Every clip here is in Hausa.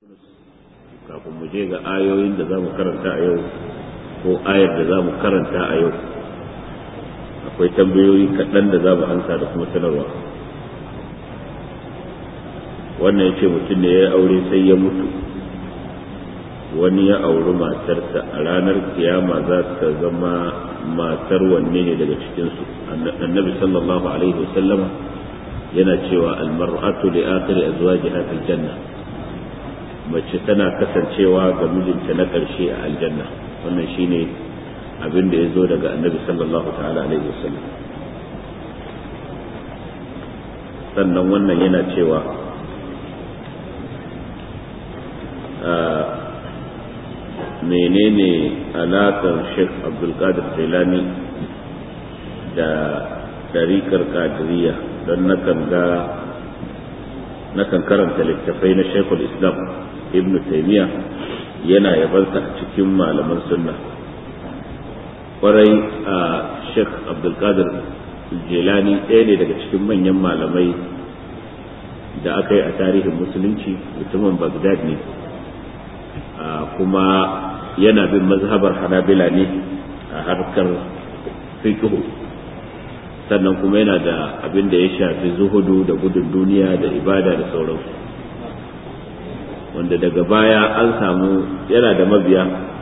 kafin mu je ga ayoyin da za mu karanta a yau ko ayar da za mu karanta a yau akwai tambayoyi kaɗan da za mu ansa da kuma sanarwa. Wannan ya ce mutum ne ya yi aure sai ya mutu, wani ya auri matarsa, a ranar kiyama za ta zama matar wanne ne daga cikinsu? Annabi sallallahu alaihi wasallam yana cewa almar'atu li akhiri azwajiha fil janna, mace tana kasancewa ga mijinta na ƙarshe a aljanna. Wannan shine abin da ya zo daga annabi sallallahu ta'ala alaihi wasallam. Sannan wannan yana cewa menene alaƙar Sheikh Abdul Qadir Jilani da ɗariƙar Qadiriyya? Don nakan karanta littafai na Sheikhul Islam Ibn Taymiyyah yana yabansa a cikin malaman sunna. Kwarai a Sheikh Abdul Qadir Jilani ɗaya ne daga cikin manyan malamai da aka yi a tarihin musulunci, mutumin Baghdad ne, kuma yana bin mazhabar Hanabila ne a harkar fiqh, sannan kuma yana da abin da ya shafi zuhudu da gudun duniya da ibada da sauransu, wanda daga baya an samu yana da mabiya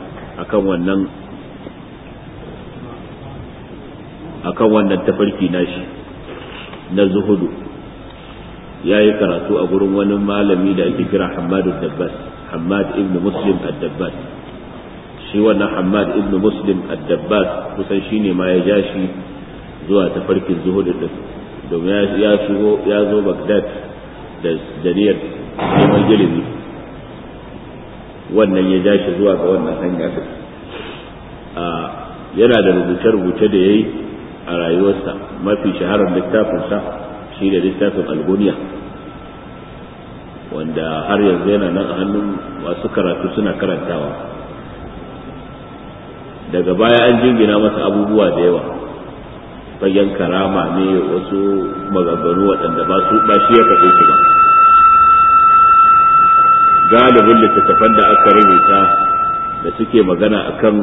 akan wannan tafarki nashi na zuhudu. Ya yi karatu a gurin wani malami da ake kira Hammad ibn Muslim ad-Dabbas. Shi wannan Hammad ibn Muslim ad-Dabbas kusan shine ma ya ja shi zuwa tafarkin zuhudu din, domin ya zo Baghdad da niyyar neman ilimi, wannan ya ja shi zuwa ga wannan hanya. Yana da rubuce-rubuce da ya yi a rayuwarsa. Mafi shaharar littafinsa shi da littafin Al-Ghuniya, wanda har yanzu yana nan a hannun masu karatu suna karantawa. Daga baya an jingina masa abubuwa da yawa, fagen karama ne, wasu maganganu waɗanda ba shi ya faɗe su ba. Galibin littattafan da aka rubuta da suke magana akan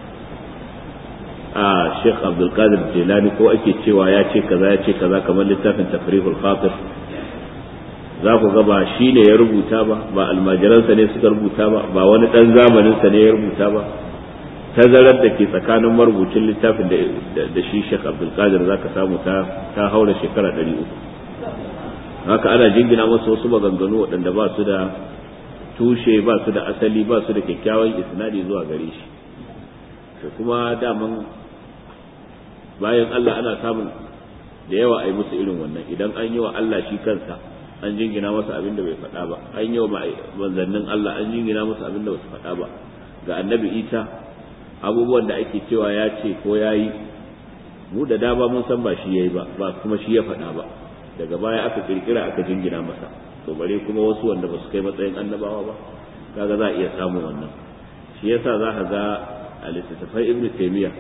Sheikh Abdul Qadir Jilani, ko ake cewa ya ce kaza, kamar littafin Tafrihul Khatir, za ku ga ba shi ne ya rubuta ba almajiransa ne suka rubuta ba wani ɗan zamaninsa ne ya rubuta ba. Tazarar da ke tsakanin marubucin littafin da shi Sheikh Abdul Qadir za ka samu ta haura shekara 300. Haka ana jingina masa wasu maganganu waɗanda ba su da tushe, ba su da asali, ba su da kyakkyawan isnadi zuwa gare shi. Kuma daman bayan Allah ana samun da yawa a yi musu irin wannan. Idan an yi wa Allah shi kansa an jingina masa abin da bai faɗa ba, an yi wa manzannin Allah an jingina masa abin da ba su faɗa ba. Ga annabi Isa abubuwan da ake cewa ya ce ko ya yi, mu da dama mun san ba shi ya yi ba kuma shi ya faɗa ba. Daga baya aka kirkira aka jingina masa, to bare kuma wasu wanda ba su kai matsayin annabawa ba, kaga za a iya samun wannan. Shi yasa za ka ga a littattafai Ibn Taymiyyah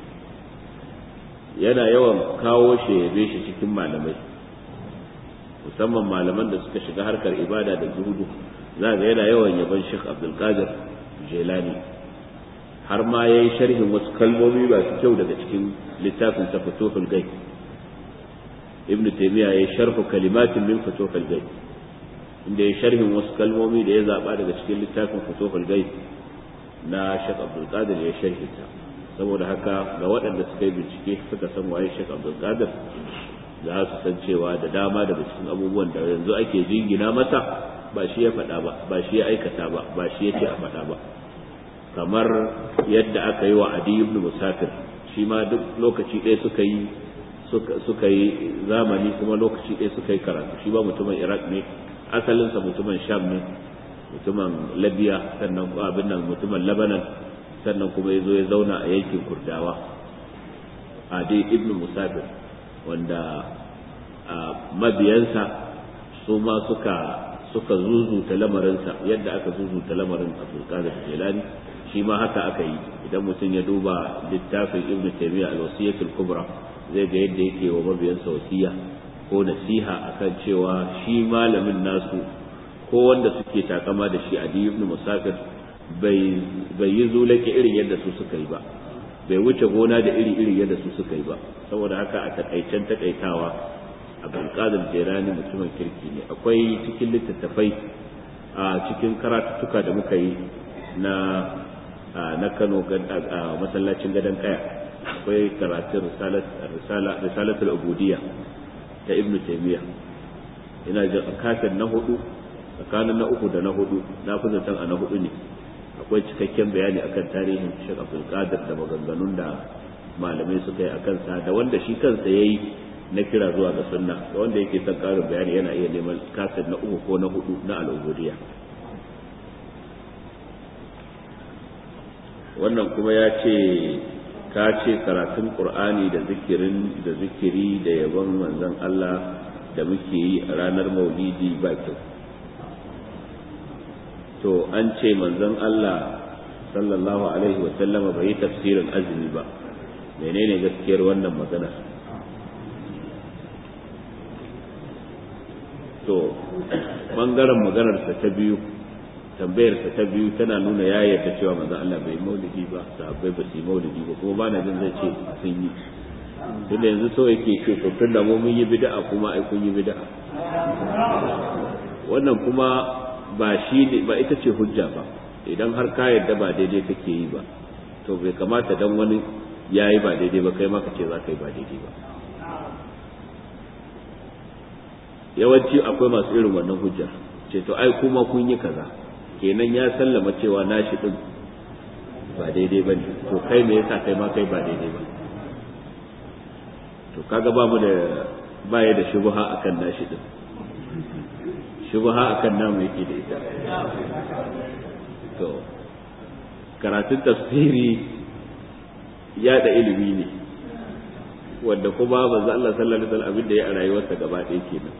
yana yawan kawo shi ya yabe shi cikin malamai, musamman malaman da suka shiga harkar ibada da zuhudu. Za ga yana yawan yaban Sheikh Abdul Qadir Jilani, har ma ya yi sharhin wasu kalmomi masu kyau daga cikin littafin sa Futuhul Ghaib. Ibn Taymiyyah ya sharhu kalimatin min Futuhul Ghaib, inda ya sharhin wasu kalmomi da ya zaba daga cikin littafin Futuhul Ghaib na Sheikh Abdul Qadir ya sharhinta. Saboda haka ga waɗanda suka yi bincike suka san waye Sheikh Abdul Qadir, za su san cewa da dama daga cikin abubuwan da yanzu ake jingina masa ba shi ya faɗa ba shi ya aikata ba shi ya ce a faɗa ba. Kamar yadda aka yi wa Adi ibn Musafir, shi ma duk lokaci ɗaya suka yi zamani, kuma lokaci ɗaya suka yi karatu. Shi ba mutumin Iraq ne asalinsa, mutumin Sham ne, mutumin Libya, sannan abin nan mutumin Lebanon, sannan kuma ya zo ya zauna a yankin Kurdawa. Adi ibn Musafir, wanda mabiyansa su ma suka zuzuta lamarinsa yadda aka zuzuta lamarin Abdul Qadir Jilani, shi ma haka aka yi. Idan mutum ya duba littafin Ibn Taymiyyah al-Wasiyatul Kubra, zai ga yadda yake wa mabiyansa wasiya ko nasiha akan cewa shi malamin nasu ko wanda suke takama da shi Adi ibn Musafir bai yi zulake irin yadda su suka yi ba, bai wuce gona da iri yadda su suka yi ba. saboda haka a takaicen takaitawa Abdul Qadir Jilani mutumin kirki ne. Akwai cikin littattafai a cikin karatuttuka da muka yi na Kano a masallacin Gadon Kaya, akwai karatun risalatul ubudiyya ta Ibn Taymiyyah, ina jin kasar na hudu, tsakanin na uku da na hudu, na fi zaton a na hudu ne. Akwai cikakken bayani akan tarihin Sheikh Abdul Qadir da maganganun da malamai suka yi akan sa, da wanda shi kansa yayi na kira zuwa ga sunna. Da wanda yake son karin bayani yana iya neman kasar na uku ko na hudu na al-ubudiyya. Wannan kuma ya ce ka ce karatun Qur'ani da zikiri da yabon manzon Allah da muke yi a ranar Maulidi ba kyau. To an ce manzon Allah sallallahu alaihi wa sallama bai yi tafsirin azumi ba, menene gaskiyar wannan magana? To bangaren maganarsa ta biyu, tambayarsa ta biyu tana nuna ya yarda cewa manzon Allah bai maulidi ba, sahabbai ba su yi maulidi ba, kuma ba na jin zai ce sun yi. Tunda yanzu so yake ce to tunda mu mun yi bid'a kuma ai kun yi bid'a. Wannan kuma ba ita ce hujja ba. Idan har ka yarda ba daidai kake yi ba, to bai kamata dan wani yayi ba daidai ba kai ma ka ce za ka yi ba daidai ba. Yawanci akwai masu irin wannan hujja, ce to ai kuma kun yi kaza, kenan ya sallama cewa nashi din ba daidai bane, to kai me yasa kai ma kai ba daidai ba? To kaga baya da shubha akan nashi din, shubha akan namu yake da ita. To karatun tafsiri ya da ilimi ne, wanda kuma manzo Allah sallallahu alaihi wasallam abin da ya a rayuwarsa gaba ɗaya kenan.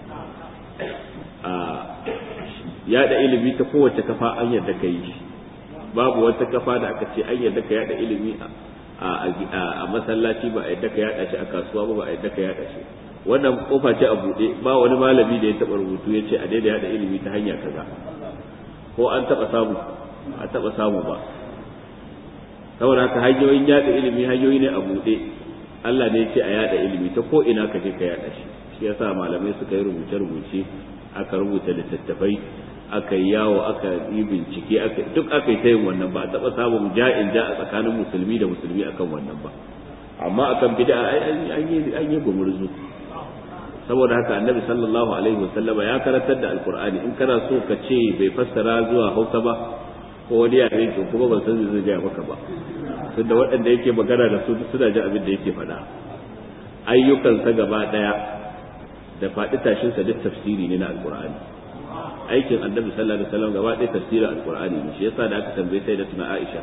Yada ilimi ta kowace kafa an yadda ka yi, babu wata kafa da aka ce an yadda ka yada ilimi a masallaci ba a yadda ka yada shi a kasuwa ba a yadda ka yada shi. Wannan kofa ce a buɗe, ba wani malami da ya taɓa rubutu ya ce a daida yada ilimi ta hanya kaza, ko an taɓa samu a taɓa samu ba. Saboda haka hanyoyin yada ilimi hanyoyi ne a buɗe, Allah ne ya ce a yada ilimi ta ko ina ka je ka yada shi. Shi yasa malamai suka yi rubuce-rubuce, aka rubuta littattafai, aka yi yawo, aka yi bincike, duk aka yi ta yin wannan. Ba a taɓa samun ja'in ja a tsakanin musulmi da musulmi akan wannan ba. Amma akan bid'a an yi gumurzu. Saboda haka annabi sallallahu alaihi wasallama ya karantar da alqur'ani. In kana so ka ce bai fassara zuwa Hausa ba ko wani yare, to kuma ban san zai ga maka ba, tunda waɗanda yake magana da su suna ji abin da yake faɗa. Ayyukansa gaba ɗaya da faɗi tashinsa duk tafsiri ne na alqur'ani. Aikin annabi sallallahu alaihi wasallam gaba ɗaya tafsirin alqur'ani ne. Shi yasa da aka tambaye sai da tuna Aisha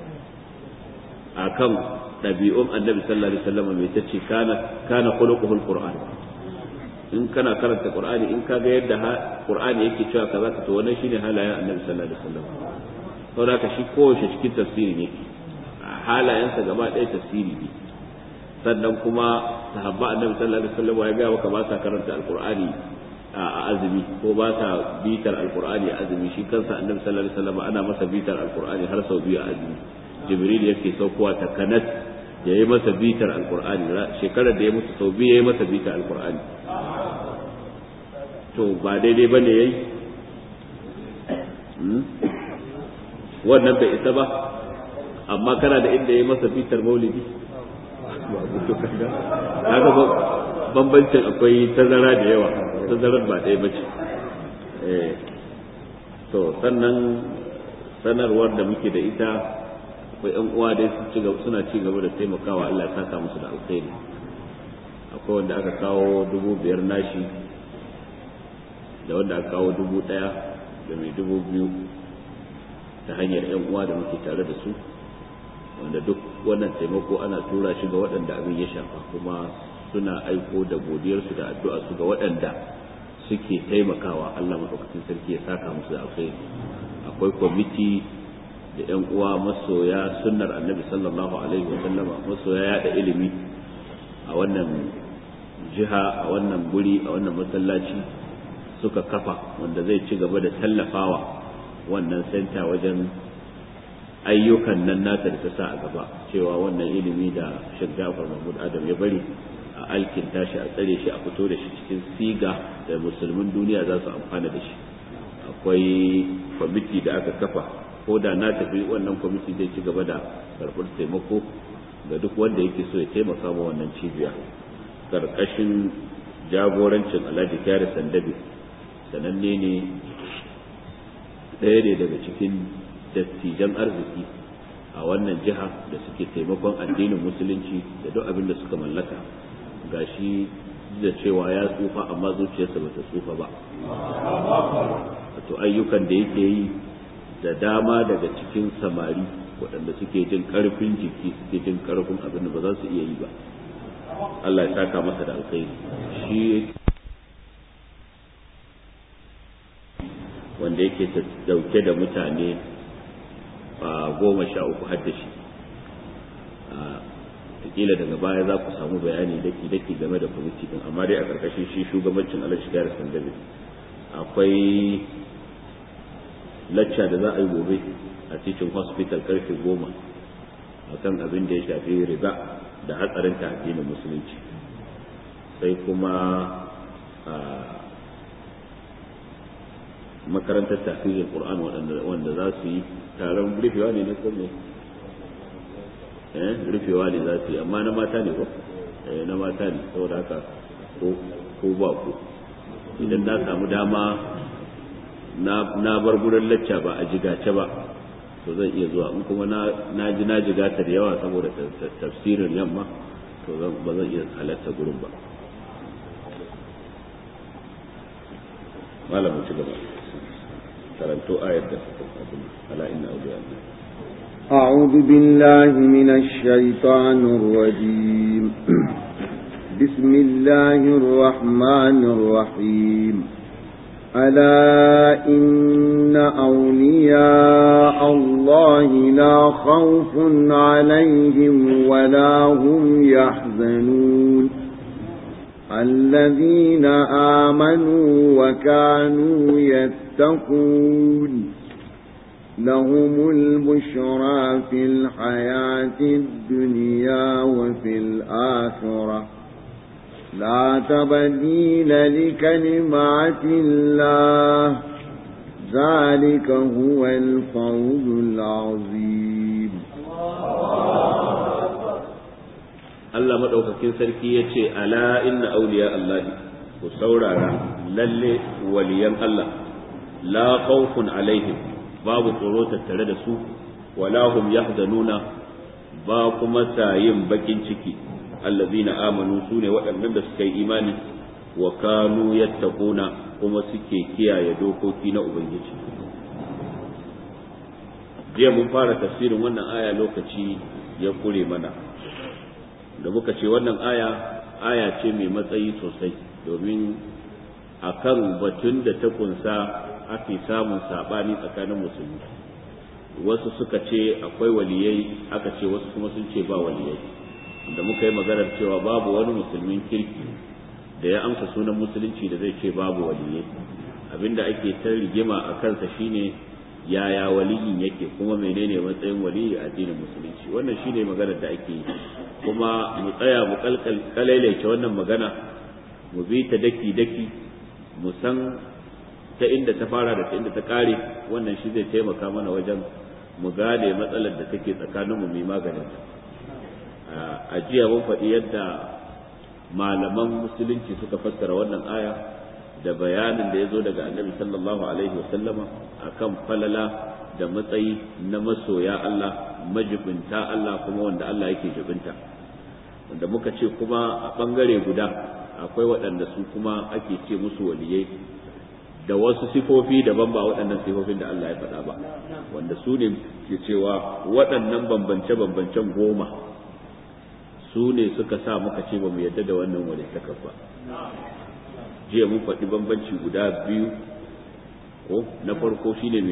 akan ɗabi'un annabi sallallahu alaihi wasallam mai tace kana khuluquhul qur'an. In kana karanta qur'ani, in ka ga yadda qur'ani yake cewa kaza ka, to wannan shine halayen annabi sallallahu alaihi wasallam. Saboda haka shi kowace cikin tafsiri ne, halayensa gaba ɗaya tafsiri ne. Sannan kuma sahabba annabi sallallahu alaihi wasallam ya ga maka ba sa karanta alqur'ani a azumi, ko ba sa bitar alqur'ani a azumi. Shi kansa annabi sallallahu alaihi wasallam ana masa bitar alqur'ani har sau biyu a azumi. Jibril yake saukowa ta kanat ya yi masa bitar alqur'ani. Shekarar da ya mutu sau biyu ya yi masa bitar alqur'ani. To ba daidai bane yayi wannan bai isa ba, amma kana da inda ya yi masa bitar maulidi. Kaga bambancin akwai tazara da yawa, tazarar ba ɗaya bace. To sannan sanarwar da muke da ita, akwai ƴan uwa dai suna ci gaba da taimakawa, Allah ya saka musu da alkhairi. Akwai wanda aka kawo 5,000 nashi, da wanda aka kawo 1,000 da mai 2,000 ta hanyar ƴan uwa da muke tare da su, wanda duk wannan taimako ana tura shi ga waɗanda abin ya shafa, kuma suna aiko da godiyarsu da addu'a su ga waɗanda suke taimakawa. Allah madaukakin sarki ya saka musu da alkhairi. Akwai kwamiti da ƴan uwa masoya sunnar annabi sallallahu alaihi wa sallama, masoya yada ilimi a wannan jiha, a wannan guri, a wannan masallaci, suka kafa wanda zai ci gaba da tallafawa wannan senta wajen ayyukan nan nata da ta sa a gaba, cewa wannan ilimi da Sheikh Ja'far Mahmud Adam ya bari a alkinta shi, a tsare shi, a fito da shi cikin siga da musulmin duniya za su amfana da shi. Akwai kwamiti da aka kafa, ko da na tafi wannan kwamiti zai ci gaba da karɓar taimako ga duk wanda yake so ya taimaka ma wannan cibiya, ƙarƙashin jagorancin Alhaji Kyari Sandabi. Sananne ne, ɗaya ne daga cikin dattijan arziki a wannan jiha da suke taimakon addinin musulunci da duk abin da suka mallaka. Gashi da cewa ya tsufa amma zuciyarsa bata tsufa ba. Wato ayyukan da yake yi da dama daga cikin samari waɗanda suke jin ƙarfin jiki, suke jin ƙarfin abin da ba za su iya yi ba. Allah ya saka masa da alkhairi. Shi wanda yake dauke da mutane 13 har da shi. Kila daga baya za ku samu bayani daki game da kwamiti din, amma dai a ƙarƙashin shi shugabancin Alhaji Kyari Sandabi. Akwai lacca da za a yi gobe a cikin hospital karfe 10 akan abin da ya shafi riba da hatsarin ta addinin musulunci. Sai kuma makarantar tafsirin Qur'an wanda za su yi taron rufewa ne ko me rufewa ne za su yi, amma na mata ne ko na mata ne, saboda haka ko ba ku idan na samu dama na bar gurin lacca ba a jigace ba to zan iya zuwa, in kuma na jigata da yawa saboda tafsirin yamma to ba zan iya halarta gurin ba. malamin ci gaba karanto ayar da ala inna awliya Allah. أعوذ بالله من الشيطان الرجيم. بسم الله الرحمن الرحيم. ألا إن أولياء الله لا خوف عليهم ولا هم يحزنون الذين آمنوا وكانوا يتقون لهم البشرى في الحياة الدنيا وفي الآخرة لا تبديل لكلمات الله ذلك هو الفوز العظيم. Allah madaukakin sarki yace ala inna awliya Allah, ku saurara lalle waliyan Allah, la khawfun alaihim, babu tsoro tattare da su, wala hum yahzanuna, ba kuma yin bakin ciki. allazina amanu sune waɗannan da suka yi imani, wa kanu yattaquna, kuma suke kiyaye dokoki na ubangiji. Jiya mun fara tafsirin wannan aya, lokaci ya kure mana da muka ce wannan aya ce mai matsayi sosai, domin akan batun da ta kunsa ake samun sabani tsakanin musulmi. Wasu suka ce akwai waliyai, aka ce wasu kuma sun ce ba waliyai, da muka yi maganar cewa babu wani musulmin kirki da ya amsa sunan musulunci da zai ce babu waliyai. Abinda ake ta rigima a kansa shine yaya waliyin yake, kuma menene matsayin waliyi a addinin musulunci. Wannan shine maganar da ake yi, kuma mu tsaya mu kalailace wannan magana, mu bi ta daki mu san ta inda ta fara da ta inda ta kare. Wannan shi zai taimaka mana wajen mu gane matsalar da take tsakaninmu mai maganin ta. A jiya mun faɗi yadda malaman musulunci suka fassara wannan aya da bayanin da ya zo daga annabi sallallahu alaihi wasallama akan falala da matsayi na masoya Allah, majibinta Allah, kuma wanda Allah yake jibinta. Wanda muka ce kuma a ɓangare guda akwai waɗanda su kuma ake ce musu waliyai da wasu sifofi daban ba waɗannan sifofin da Allah ya faɗa ba, wanda su ne ke cewa waɗannan bambance-bambancen 10 su ne suka sa muka ce ba mu yadda da wannan walittakar ba. Jiya mun faɗi bambanci guda 2, ko na farko shine me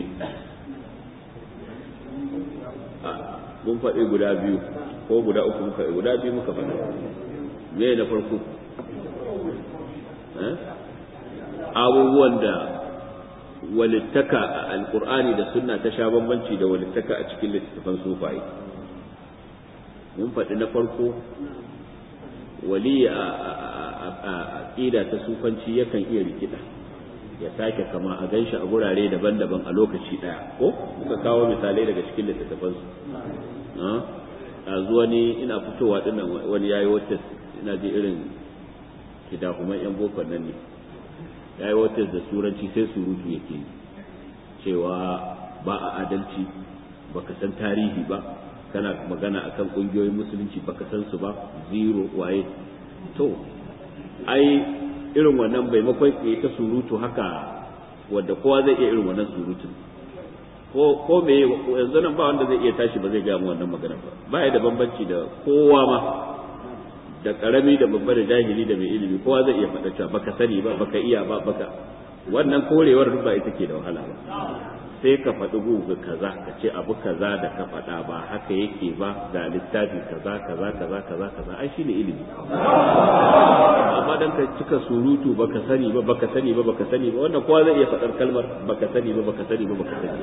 mun faɗi guda 2 ko guda 3 muka guda 2 muka faɗa. Me na farko abubuwan da walittaka a alkur'ani da sunna ta sha bambanci da walittaka a cikin littattafan sufaye. Mun faɗi na farko wali a aqida ta sufanci yakan iya rikida ya sake kama a ganshi a gurare daban-daban a lokaci daya, ko muka kawo misalai daga cikin littattafan su. A zuwa ni ina fitowa dinnan wani yayi wata ina ji irin kidahuman yan bokon nan ne, yayi wata da turanci sai surutu yake cewa ba a adalci, baka san tarihi ba, kana magana akan kungiyoyin musulunci baka san su ba, zero waye. To ai irin wannan maimakon ya ta surutu haka wanda kowa zai iya irin wannan surutun, ko me yanzu nan ba wanda zai iya tashi ba zai ga mu wannan magana ba ya da bambanci da kowa ma, da karami da babba da jahili da mai ilimi kowa zai iya faɗa cewa baka sani ba, baka iya ba, baka wannan korewar ba ita ke da wahala ba. Sai ka faɗi gugu kaza ka ce abu kaza da ka faɗa ba haka yake ba, ga littafi kaza kaza kaza kaza kaza, ai shine ilimi. Amma dan ka cika surutu baka sani ba, baka sani ba, baka sani ba, wannan kowa zai iya faɗar kalmar baka sani ba, baka sani ba, baka sani.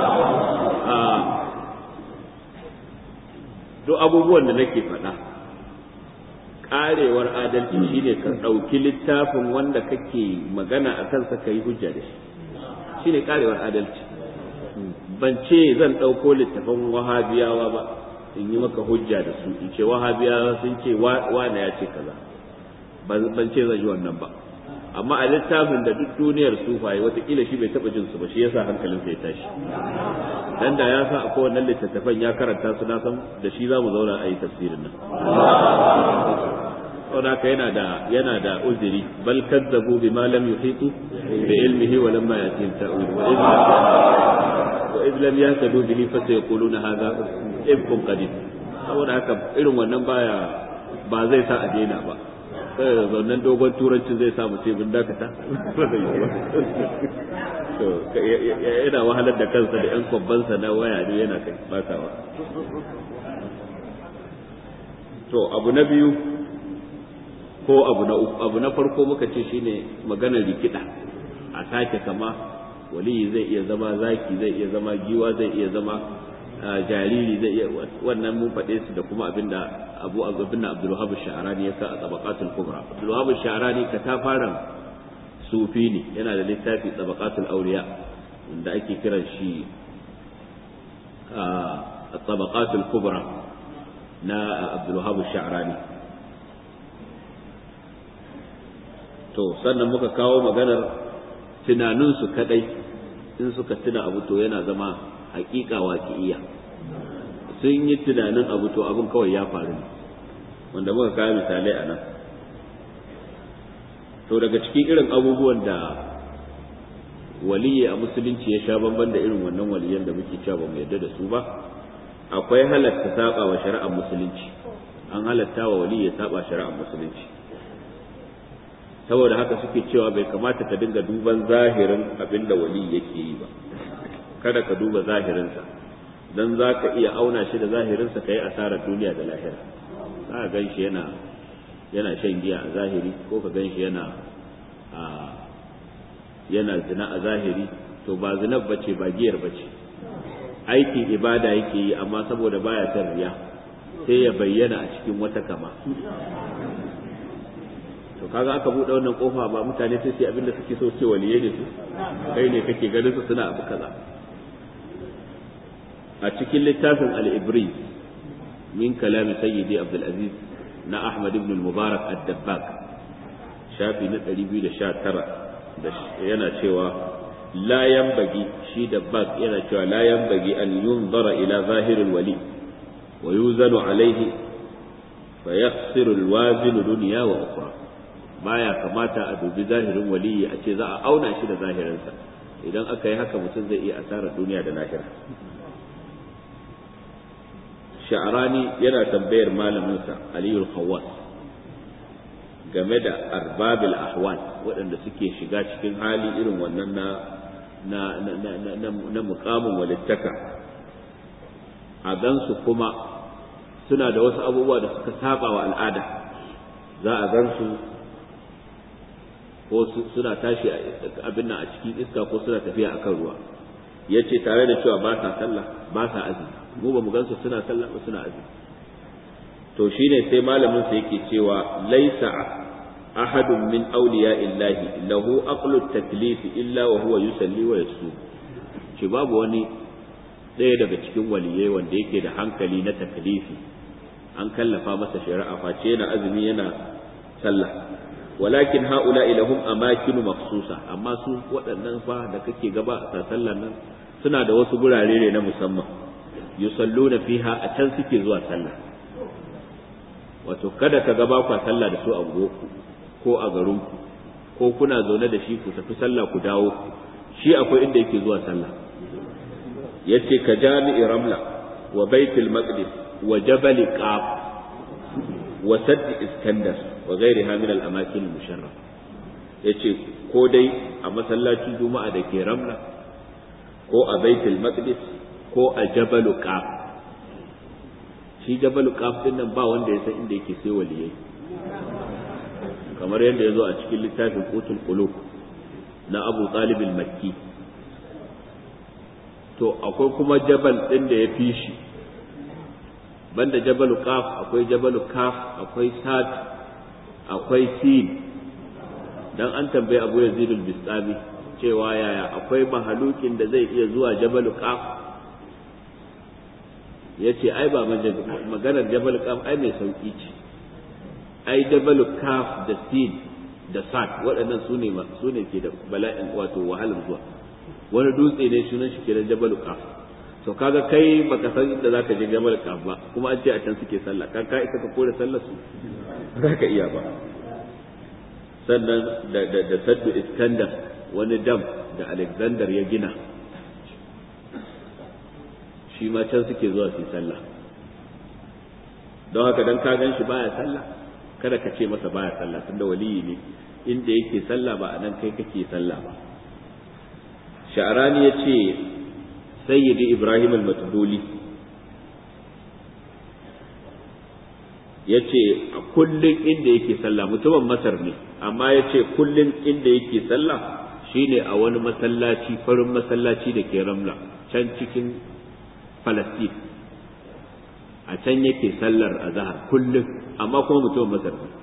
Duk abubuwan da nake faɗa, karewar adalci shine ka ɗauki littafin wanda kake magana a kansa ka yi hujja da shi, shine karewar adalci. Ban ce zan ɗauko littafin wahabiyawa ba in yi maka hujja da su, in ce wahabiyawa sun ce wane ya ce kaza, ban ce zan yi wannan ba. Amma a littafin da duk duniyar sufaye watakila shi bai taɓa jin su ba, shi yasa hankalinsa ya tashi. Dan da ya sa akwai wannan littattafan ya karanta su, na san da shi za mu zauna a yi tafsirin nan. Saboda haka yana da uzuri, bal kazzabu bima lam yuhitu bi ilmihi wa lamma yatihim ta'wil wa idh lam yahtadu bihi fa sayaquluna hadha ifkun qadim. Saboda haka irin wannan ba zai sa a daina ba, sai da wannan dogon turancin zai sa mu sai bin dakata. To yana wahalar da kansa da yan kwabbansa na waya ne yana kai bakawa. To abu na biyu ko abu na uku, abu na farko muka ce shine maganar rikida a sake kama. Waliyi zai iya zama zaki, zai iya zama giwa, zai iya zama jariri, zai iya, wannan mun faɗe su da kuma abinda Abu Abdul Wahhab Sha'rani ya sa a Tabaqatul Kubra. Abdul Wahhab Sha'rani katafaren sufi ne, yana da littafi Tabaqatul Awliya wanda ake kiran shi Tabaqatul Kubra na Abdul Wahhab Sha'rani. To sannan muka kawo maganar tunaninsu kadai, in suka tuna abu to yana zama hakika waqi'iyya. Sun yi tunanin abu to abin kawai ya faru ne, wanda muka kawo misalai a nan. To daga cikin irin abubuwan da waliyi a musulunci ya sha bamban da irin wannan waliyan da muke cewa ba mu yarda da su ba, akwai halatta saba wa shari'ar musulunci. An halatta wa waliyi ya saba shari'ar musulunci. Saboda haka suke cewa bai kamata ka dinga duban zahirin abin da wali yake yi ba, kada ka duba zahirinsa, don za ka iya auna shi da zahirinsa ka yi asarar duniya da lahira. Za ka gan shi yana shan giya a zahiri, ko ka gan shi yana zina a zahiri, to ba zinar bace ba giyar bace, aikin ibada yake yi, amma saboda baya son riya sai ya bayyana a cikin wata kama. To kaga aka bude wannan kofa ba mutane sai su abinda suke so ce waliye ne su, kai ne kake ganin su suna abu kaza. A cikin littafin al-Ibri min kalam sayyidi Abdul Aziz na Ahmad ibn al-Mubarak ad-Dabbaq, shafi na 219, da yana cewa la yanbaghi, shi Dabbaq yana cewa la yanbaghi an yunzara ila zahiril wali wa yuzanu alayhi fa yakhsiru al-wazin dunya wa ukhra. Baya kamata a dubi zahirin waliyi a ce za a auna shi da zahirinsa, idan aka yi haka mutum zai iya asarar duniya da lahira. Sha'rani yana tambayar malaminsa Aliyu Khawwas game da arbabil ahwal, waɗanda suke shiga cikin hali irin wannan na muqamin walittaka, a gansu kuma suna da wasu abubuwa da suka saba wa al'ada. Za a gansu ko suna tashi abin nan a cikin iska ko suna tafiya akan ruwa yace tare da cewa ba sa sallah ba sa azumi mu ba mu gansu suna sallah ba suna azumi to shine sai malamin sa yake cewa laisa ahadun min awliya'illahi lahu aqlu at-taklif illa wa huwa yusalli wa yasum shi babu wani ɗaya daga cikin waliyai wanda yake da hankali na taklifi an kallafa masa shari'a face yana azumi yana sallah walakin haula lahum amakinu makhsusa amma su waɗannan fa da kake gaba a sallan nan suna da wasu gurare ne na musamman yusalluna fiha a can suke zuwa sallah wato kada ka gaba ku sallah da su a goku ko a garinku ko kuna zaune da shi ku tafi sallah ku dawo shi akwai inda yake zuwa sallah yace ka jami'i ramla wa baitul maqdis wa jabal qaf wa sadd iskandar wa ghayriha min al amakin al musharrafa yace ko dai a masallacin juma'a da ke ramla ko a baitul maqdis ko a jabal qaf shi jabal qaf din nan ba wanda ya san inda yake sai waliyai kamar yadda yazo a cikin littafin qutul qulub na Abu Talib al-Makki to akwai kuma jabal din da ya fi shi banda jabal qaf akwai jabal kaf akwai sad akwai sin dan an tambaye Abu Yazid al-Bistami cewa yaya akwai mahalukin da zai iya zuwa jabal qaf yace ai ba maganar jabal qaf ai mai sauki ce ai jabal kaf da sin da sad waɗannan su ne ke da bala'in wato wahalar zuwa wani dutse ne sunan shi kenan jabal qaf to kaga kai baka san inda zaka je jabal qaf ba kuma an ce a can suke sallah ka isa ka kore sallar su zaka iya ba sannan da saddu iskandar wani dam da alexander ya gina shi ma can suke zuwa su yi sallah don haka dan ka gan shi baya sallah kada ka ce masa baya sallah tunda waliyi ne inda yake sallah ba a nan kai kake sallah ba sha'rani ya ce sayyidi ibrahim al-matbuli ya ce a kullum inda yake sallah mutumin masar ne amma ya ce kullum inda yake sallah shine a wani masallaci farin masallaci da ke ramla can cikin falastin a can yake sallar azhar kullum amma kuma mutumin masar ne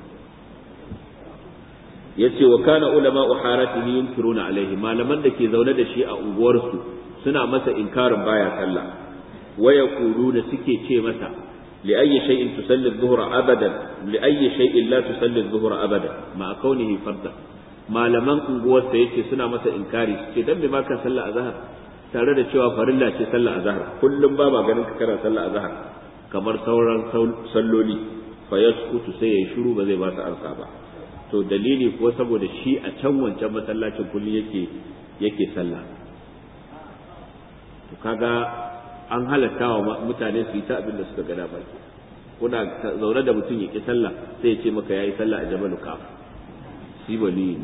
yace wa kana ulama uharatihi yunkiruna alaihi malaman da ke zaune da shi a unguwarsu suna masa inkarin baya sallah wa yaquluna suke ce masa li ayyi shay'in tusalli adh-dhuhra abadan li ayyi shay'in la tusalli adh-dhuhra abadan ma kaunihi farda malaman unguwarsa yace suna masa inkari suce dan me ba ka sallah azhar tare da cewa farilla ce sallah azhar kullum ba ganin ka kana sallah azhar kamar sauran salloli fa yaskutu sai yayi shiru ba zai ba ta ansa ba to dalili ko saboda shi a can wancan masallacin kullum yake sallah to kaga an halatta wa mutane su yi ta abin da suka gada ba kuna zaune da mutum yake sallah sai ya ce maka yayi sallah a Jabal Kaf shi wali ne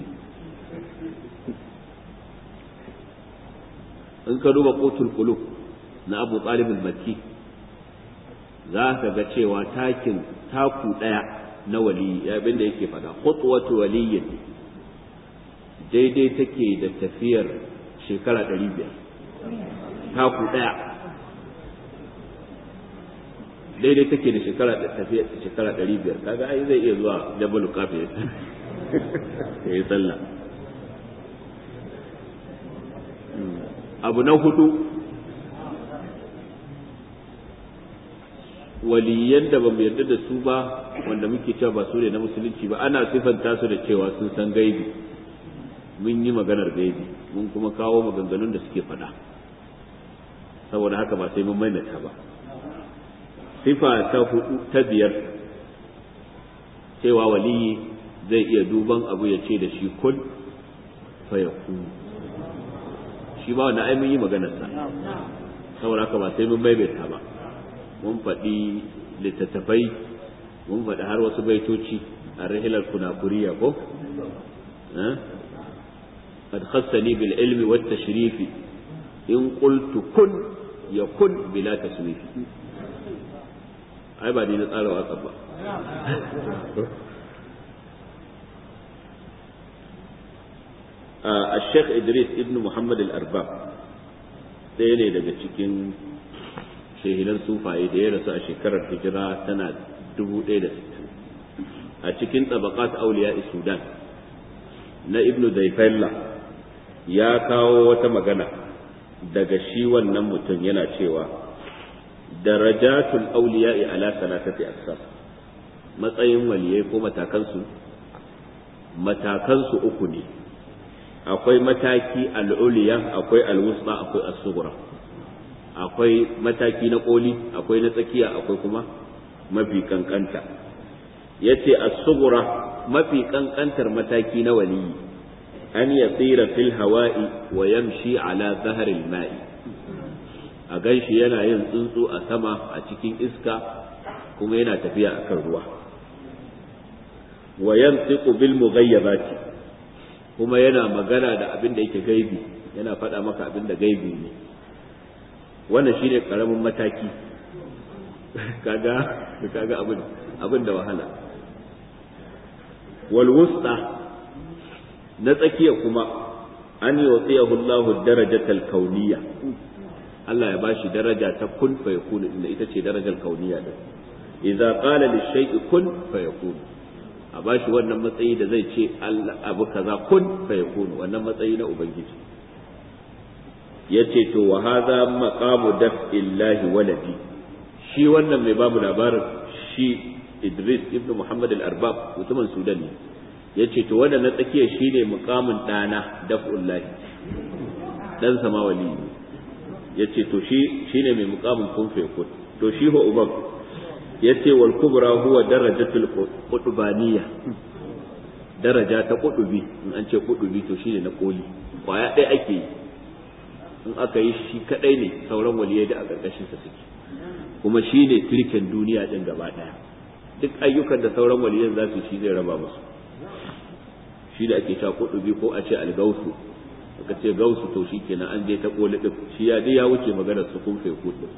in ka duba Qutul Qulub na Abu Talib al-Makki za ka ga cewa taku daya na wali abinda yake fada khutwatu waliyyin daidai take da tafiyar shekara 500 taku daya daidai take da shekara 500 kaga ai zai iya zuwa Jabal Kafi yayi sallah abu na hudu waliyan da ba mu yarda da su ba wanda muke cewa ba su ne na musulunci ba ana sifanta su da cewa sun san gaibi mun yi maganar gaibi mun kuma kawo maganganun da suke faɗa saboda haka ba sai mun maimaita ba sifa ta biyar cewa waliyi zai iya duban abu ya ce da shi kun fa yakun shi ba wanda ai mun yi maganar sa saboda haka ba sai mun maimaita ba mun faɗi littattafai mun faɗi har wasu baitoci a rahilar kunakuriya ko قد خصني بالعلم والتشريف إن قلت كن يكن بلا تسويف أي بعد نسأل وأطبع Sheikh Idris ibn Muhammad al-Arbab ɗaya ne daga cikin shehinan sufaye da ya rasu a shekarar hijira tana 1060 a cikin tabaqat awliya Sudan na Ibn Dayfalla ya kawo wata magana daga shi wannan mutum yana cewa darajatul awliya'i ala salatati aqsam, matsayin waliyai ko matakansu uku ne. Akwai mataki al'uliya, akwai alwusta, akwai as-sughra. Akwai mataki na koli, akwai na tsakiya, akwai kuma mafi kankanta. Yace as-sughra, mafi kankantar mataki na waliyi, an yasira fil hawa'i wa yamshi ala zahril ma'i, a ganshi yana yin tsuntsu a sama a cikin iska kuma yana tafiya akan ruwa. Wa yantiqu bil mughayyabati, kuma yana magana da abin da yake gaibi, yana faɗa maka abin da gaibi ne. Wannan shine karamin mataki. kaga abin da wahala. Wal wusta, na tsakiya kuma an yutsiyahu Allahu darajatal kauniyya, Allah ya bashi daraja ta kun fa yakunu, inda ita ce darajar kauniyya din. Idza qala lish-shay'i kun fa yakunu, a bashi wannan matsayi da zai ce Allah abu kaza kun fa yakunu, wannan matsayi na ubangiji. Yace to wa hadha maqamu daf'illahi waladi, shi wannan mai babu labarin shi Idris ibn Muhammad al-Arbab mutumin Sudan ne. Yace to wannan na tsakiya shine muqamin dana daf'ullahi, dan sama wali. Yace to shine mai muqamin kun fa yakun. To shi ho uban yace wal kubra huwa darajatul qutbaniyya, daraja ta qutubi. In an ce qutubi to shine na koli, kwaya dai ake yi. In aka yi shi kadai ne, sauran waliyai da a karkashin sa suke, kuma shine turken duniya din gaba daya. Duk ayyukan da sauran waliyan za su shi zai raba musu. Shi da ake cewa qutubi ko a ce al-gausu, aka ce gausu to shikenan an je ta koli din, shi ya dai ya wuce maganar su kun fa yakun.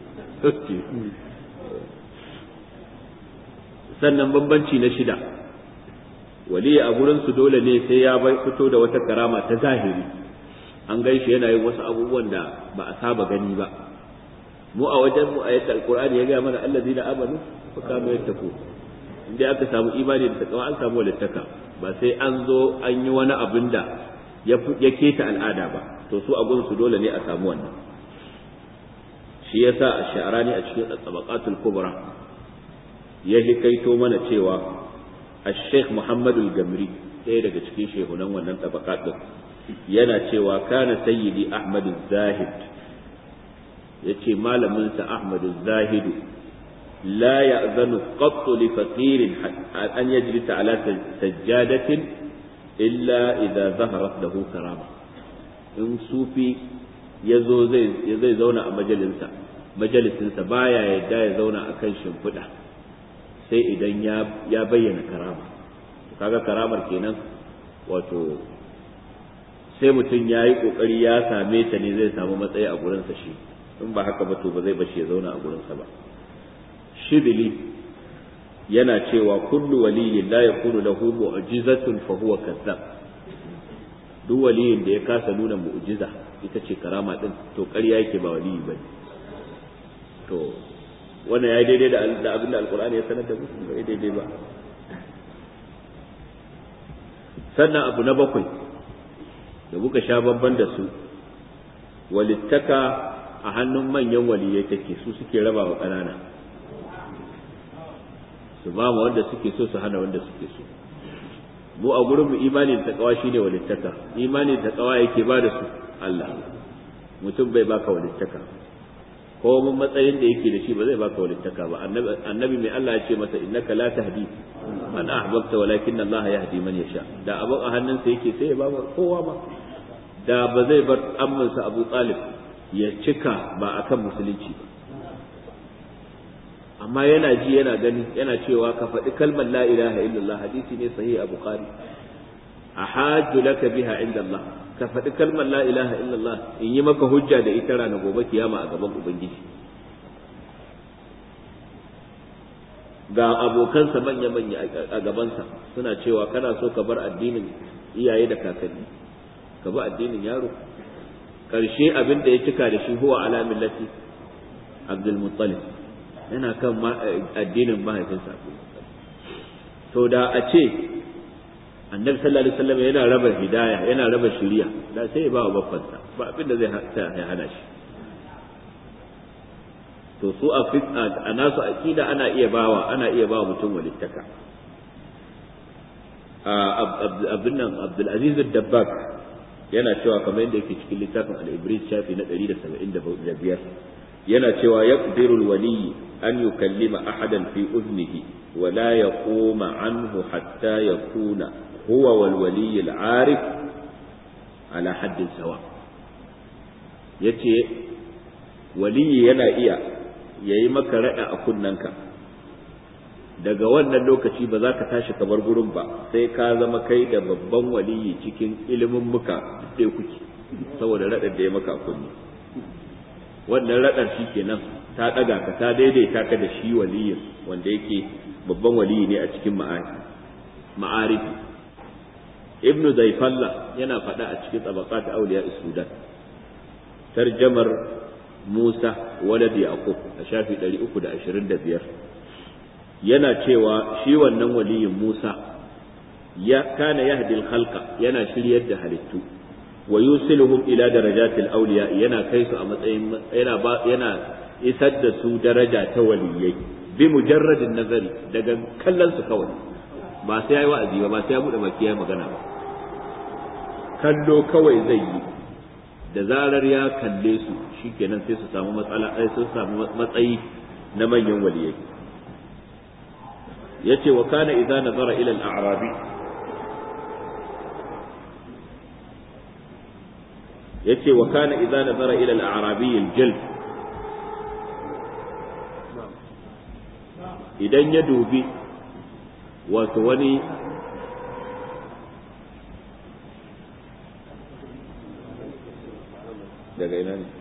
Sannan bambanci na shida, waliya a gurinsu dole ne sai ya fito da wata karama ta zahiri, an gaishe yana yin wasu abubuwan da ba a saba gani ba. Mu a wajen mu ayatul alqur'ani ya ga mana allazina amanu fa kanu yattaqu, inda aka samu imani da takawa an samu walittaka, ba sai an zo an yi wani abin da ya keta al'ada ba. To su a gurinsu dole ne a samu wannan. Shi yasa ash-Sha'rani a cikin at-Tabaqatul Kubra ya hikaito mana cewa Sheikh Muhammadul Gamri, ɗaya daga cikin shehunan wannan tabaqat din, yana cewa kana sayyidi Ahmad az-Zahid, yace malamin sa Ahmad az-Zahid la ya'zanu qatt li faqirin an yajlisa ala sajjadatin illa idza zaharat lahu karama. In sufi yazo zai zauna a majalisinsa baya yadda ya zauna akan shimfiɗa sai idan ya bayyana karama. Kaga karamar kenan, wato sai mutum ya yi ƙoƙari ya same ta ne zai samu matsayi a gurinsa shi, in ba haka ba to ba zai bashi ya zauna a gurinsa ba. Shibili yana cewa kullu waliyin la yakunu lahu mu'jizatun fa huwa kazzab, duk waliyin da ya kasa nuna mu'jiza ita ce karama din to ƙarya yake, ba waliyi bane. To wannan ya daidai da abin da alkur'ani ya sanar da mu, ba daidai ba. Sannan abu na bakwai da muka sha babban da su, walittaka a hannun manyan waliyai take, su suke raba wa ƙanana, su ba mu wanda suke so, su hana wanda suke so. Mu a gurin mu imanin taqwa shine walittaka. Imanin taqwa yake ba da su Allah, mutum bai baka walittaka ko mun matsayin da yake da shi ba zai baka walittaka ba. Annabi mai Allah ya ce masa innaka la tahdi man ahbabta walakin Allah yahdi man yasha. Da abin a hannunsa yake sai ya ba kowa ba, da ba zai bar amminsa Abu Talib ya cika ba akan musulunci ba. Amma yana ji yana gani, yana cewa ka faɗi kalmar la ilaha illallah, hadisi ne sahih a Bukhari, ahajju laka biha inda Allah, ka faɗi kalmar la ilaha illallah in yi maka hujja da ita ranar gobe kiyama a gaban Ubangiji. Ga abokansa manya-manya a gabansa suna cewa kana so ka bar addinin iyaye da kakanni, ka bi addinin yaro karshe abin da ya cika da shi huwa ala millati Abdul Muttalib yana kan addinin mahaifinsa to da a ce annabi sallallahu alaihi wasallam yana raba hidaya yana raba shiriya da sai ya ba wa babbansa ba abin da zai hana shi to su a nasu aqida ana iya bawa mutum walittaka Abdul Aziz ad-Dabbak yana cewa kamar yadda yake cikin littafin al-Ibris shafi na 175 yana cewa yaqdiru al-wali an yukallima ahadan fi udnihi wa la yaquma anhu hatta yakuna huwa wal wali al-arif ala hadd sawa yace wali yana iya yayi maka rada a kunnanka daga wannan lokaci ba za ka tashi ka bar gurin ba sai ka zama kai da babban waliyi cikin ilimin muka sai kuke saboda radar da ya maka kunni wannan radar shi kenan ta daga ka ta daidaita ka da shi waliyin wanda yake babban waliyi ne a cikin ma'arif ibn Zayfalla yana faɗa a cikin tabaqat awliya Sudan tarjamar Musa walad Yaqub a shafi 325 yana cewa shi wannan waliyin Musa kana yahdi al-khalqa yana shiryar da halittu wa yusiluhum ila darajatil awliya yana kai su a matsayin yana isar da su daraja ta waliyai bi mujarradin nazari daga kallon su kawai ba sai yayi wa'azi ba sai ya bude baki ya magana ba kallo kawai zai yi da zarar ya kalle su shikenan sai su samu matsayi na manyan waliyai yace wa kana idza nazara ila al-a'rabi yace wa kana idza nazara ila al-a'rabi al-jalb idan ya dubi wato wani daga ina ne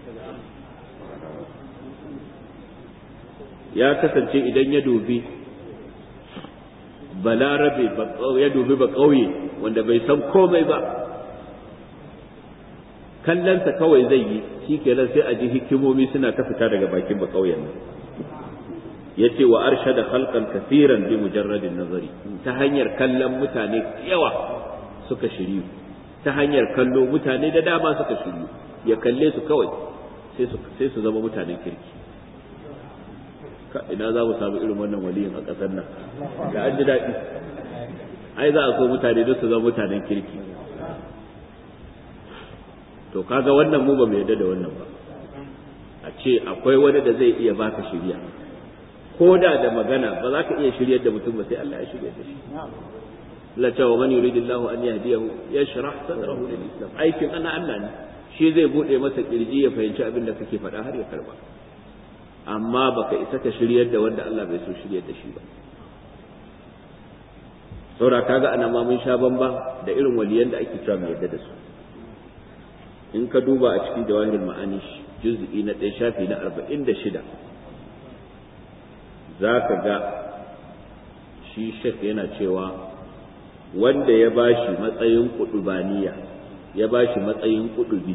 ya kasance idan ya dubi balarabe ya dubi ba ƙauye wanda bai san komai ba kallonsa kawai zai yi shi kenan sai a ji hikimomi suna ta fita daga bakin ba ƙauyen nan yace wa arshada khalqan kaseeran bi mujarradin nazari ta hanyar kallon mutane yawa suka shiryu ta hanyar kallo mutane da dama suka shiryu ya kalle su kawai sai su zama mutanen kirki ina za mu samu irin wannan waliyin a ƙasar nan da an ji daɗi ai za a so mutane don su zama mutanen kirki to kaga wannan mu ba mu yarda da wannan ba a ce akwai wani da zai iya baka shiriya ko da magana ba za ka iya shiryar da mutum ba sai Allah ya shirya da shi Allah cewa man yuridillahu an yahdiyahu yashrah sadrahu lil islam aikin Allah ne shi zai bude masa kirji ya fahimci abin da kake faɗa har ya karba amma baka isa ka shiryar da wanda Allah bai so shiryar da shi ba saura kaga ana ma mun sha bamba da irin waliyan da ake cewa mu yadda da su in ka duba a cikin jawahirul ma'ani juz'i na 1 shafi na 46 zaka ga shi shek yana cewa wanda ya bashi matsayin kudubaniya ya bashi matsayin kudubi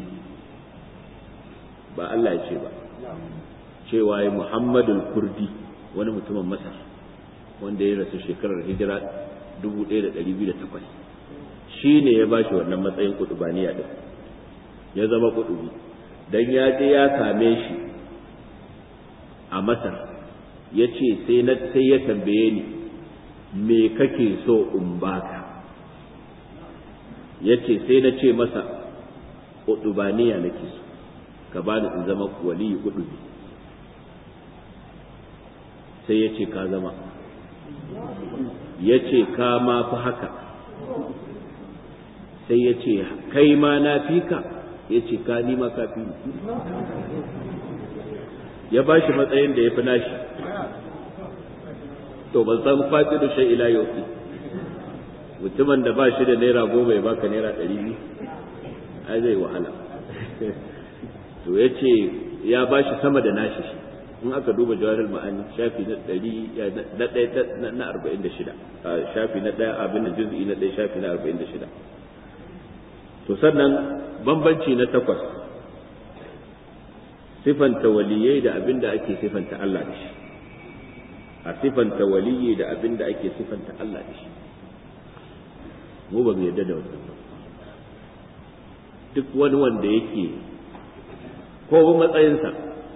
ba Allah ya ce ba cewa ya Muhammadul Kurdi wani mutumin Masar wanda ya rasu shekarar hijira 1208 shi ne ya bashi wannan matsayin kudubaniya din ya zama kudubi dan ya je ya same shi a Masar ya ce sai ya tambaye ni me kake so in baka ya ce sai na ce masa kudubaniya nake so ka bani in zama waliyi kudubi sai ya ce ka zama ya ce ka ma fi haka sai ya ce kai ma na fi ka ya ce ka ni ma ka fi ya ba shi matsayin da ya fi nashi to ban san fati da shai ila yau mutumin da ba shi da naira 10 ya baka naira 200 ai zai wahala to ya ce ya ba shi sama da nashi shi in aka duba jawarar ma'ani shafi na 46 shafi na 1 abin da juz'i na 1 shafi na 46 to sannan bambanci na 8 sifanta waliyai da abin da ake sifanta Allah da shi a sifanta waliyyi da abin da ake sifanta Allah da shi mu ba mu yarda da wannan ba duk wani wanda yake ko matsayinsa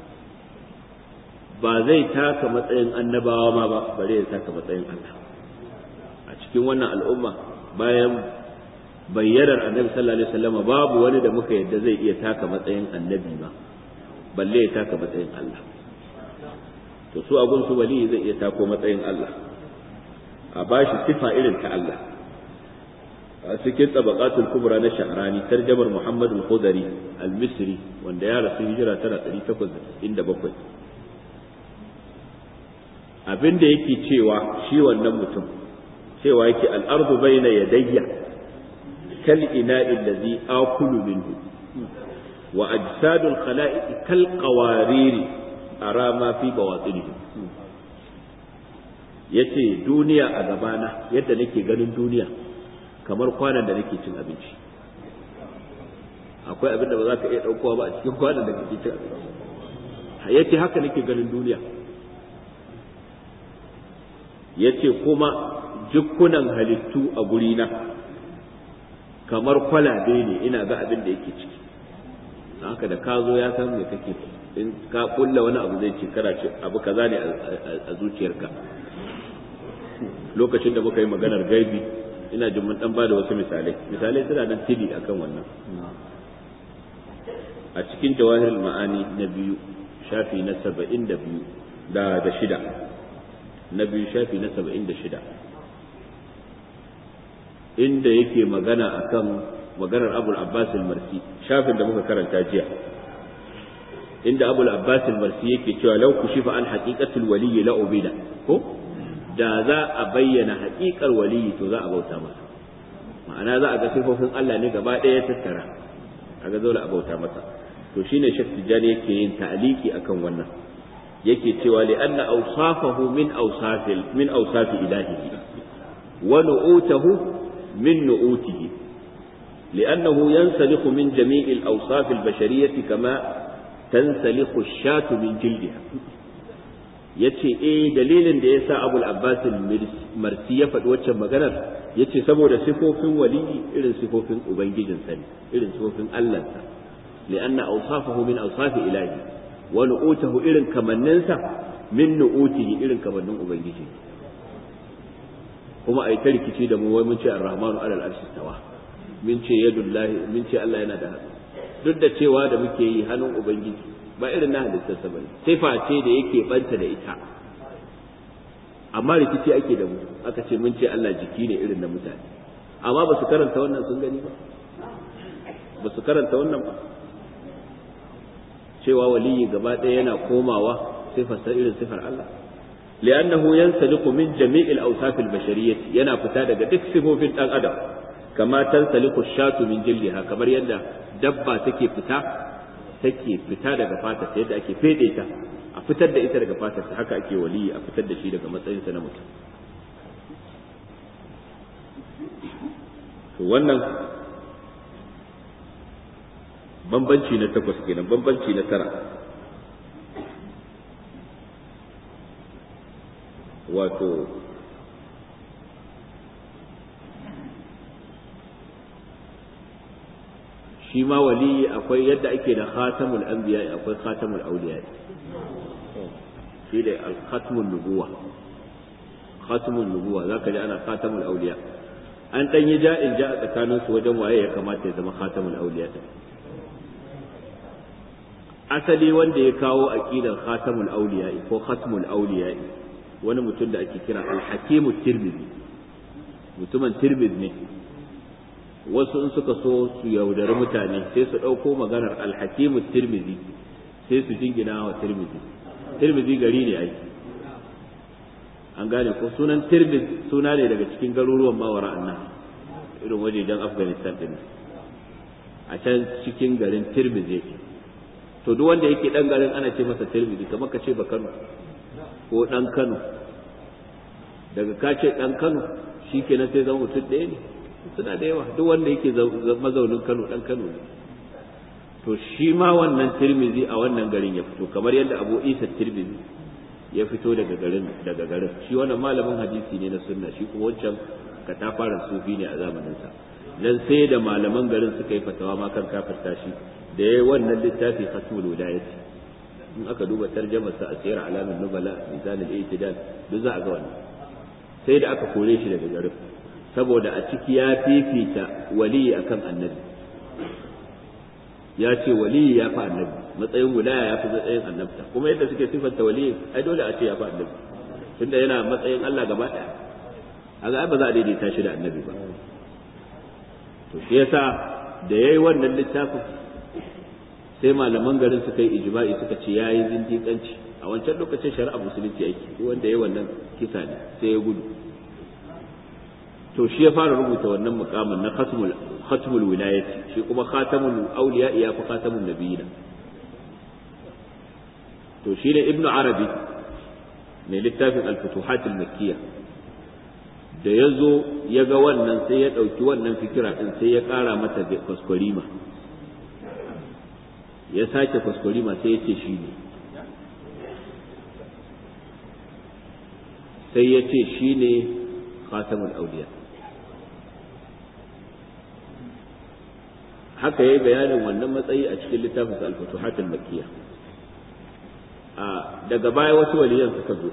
ba zai taka matsayin annabawa ma ba bare ya taka matsayin Allah a cikin wannan al'umma bayan bayyanar annabi sallallahu alaihi wasallam babu wani da muka yarda zai iya taka matsayin annabi ma balle ya taka matsayin Allah to su abun su wali zai iya tako matsayin Allah a bashi sifa irin ta Allah a cikin tabaqatul kubra na Sha'rani tarjamar Muhammad al-Khudari al-Misri wanda ya rasu hijira tana 897 abinda yake cewa shi wannan mutum cewa yake al-ardu bayna yadayya kal ina'i allazi akulu minhu wa ajsadul khala'iq kal qawariri ara ma fi bawatinihi yace duniya a gabana yadda nake ganin duniya kamar kwanan da nake cin abinci akwai abin da ba za ka iya ɗaukowa ba a cikin kwanan da kake cin abinci yace haka nake ganin duniya yace kuma jukkunan halittu a gurina kamar kwalabe ne ina ga abin da yake ciki haka da ka zo ya san me kake in ka kulla wani abu zai ce kana ce abu kaza ne a zuciyarka lokacin da muka yi maganar gaibi ina jin mun dan bada wasu misalai suna nan tili akan wannan a cikin jawahirul ma'ani na biyu shafi na 72 da shida na biyu shafi na 76 inda yake magana akan maganar Abul Abbas al-Marsi shafin da muka karanta jiya inda Abul Abbas al-Marsi yake cewa law kushifa an haqiqatul waliyyi la ubida ko da za a bayyana haƙiƙar waliyi to za a bauta masa ma'ana za a ga sifofin Allah ne gaba ɗaya tattara a ga dole a bauta masa to shine Sheikh Tijani yake yin ta'aliki akan wannan yake cewa li anna awsafahu min awsafi ilahihi wa nu'utuhu min nu'utihi لأنه ينسلخ من جميع الأوصاف البشرية كما تنسلخ الشاة من جلدها yace dalilin da yasa Abul Abbas al-Marsi ya faɗi waccan maganar yace saboda sifofin waliyi irin sifofin ubangijin sa ne irin sifofin Allah sa lianna awsafahu min awsafi ilahi wa nu'utuhu irin kamannin sa min nu'utihi irin kamannin ubangiji kuma ai ta rikici da mu wai mun ce ar-rahmanu ala al-arshi istawa min ce yadullahi min ce Allah yana da hannu duk da cewa da muke yi hannun ubangiji ba irin na halittarsa bane sifa ce da yake banta da ita amma rikici ake da mu aka ce mun ce Allah jiki ne irin na mutane amma ba su karanta wannan sun gani ba su karanta wannan ba cewa waliyi gaba ɗaya yana komawa sifarsa irin sifar Allah li'annahu yansaliqu min jami'il awsaf al-bashariyyah yana fita daga duk sifofin dan adam kama tansaliqu shatu min jildiha kamar yadda dabba take fita daga fatar yadda ake fede ta a fitar da ita daga fatar haka ake waliyi a fitar da shi daga matsayin sa na mutum to wannan bambanci na 8 kenan bambanci na 9 wato shi ma wali akwai yadda ake da khatamul anbiya akwai khatamul awliya shi da al-khatmun nubuwa khatmun nubuwa zaka ji ana khatamul awliya an dan yi ja'in ja tsakanin su wajen waye ya kamata ya zama khatamul awliya asali wanda ya kawo aqidar khatamul awliya ko khatmul awliya wani mutum da ake kira al-hakim at-tirmidhi mutumin tirmidhi ne wasu in suka so su yaudari mutane sai su ɗauko maganar alhakimu tirmidhi sai su jingina wa tirmidhi gari ne ai an gane ko sunan tirmidhi suna ne daga cikin garuruwan mawara annan irin wajejen afghanistan din a can cikin garin tirmidhi yake to duk wanda yake dan garin ana ce masa tirmidhi kamar ka ce ba Kano ko dan Kano daga ka ce dan Kano shikenan sai zama mutum ɗaya ne suna da yawa, duk wanda yake mazaunin Kano dan Kano ne. To shi ma wannan Tirmidhi a wannan garin ya fito, kamar yadda Abu Isa Tirmidhi ya fito daga garin shi wannan malamin hadisi ne na sunna, shi kuma wancan katafaren sufi ne a zamanin sa. Dan sai da malaman garin suka yi fatawa ma kan kafirta shi da yayi wannan littafi Khatmul Wilayati. In aka duba tarjumar sa a Siyar Alamin Nubala, Mizan al-I'tidal, duk za a ga wannan. Sai da aka kore shi daga garin saboda a ciki ya fifita wali akan annabi, ya ce wali ya fi annabi, matsayin wilaya ya fi matsayin annabta. Kuma yadda suke sifanta wali, ai dole a ce ya fi annabi, tunda yana matsayin Allah gaba ɗaya, aga ba za a daidaita shi da annabi ba. To shi yasa da yayi wannan littafin sai malaman garin suka yi ijma'i suka ce yayi zindiƙanci. A wancan lokacin shari'a musulunci yake, wanda yayi wannan kisa ne sai ya gudu. To shi ya fara rubuta wannan muqamin na khatmul wilayati, shi kuma khatamul awliya ya fi khatamul nabiyina. To shi ne Ibn Arabi mai littafin al-Futuhat al-Makkiyya da ya zo ya ga wannan sai ya ɗauki wannan fikira ɗin sai ya ƙara mata kwaskwarima, ya sake kwaskwarima sai ya ce shi ne, sai ya ce shi ne khatamul awliya. haka yayi bayanin wannan matsayi a cikin littafin al-Futuhat al-Makkiyya. Daga baya wasu waliyan suka zo,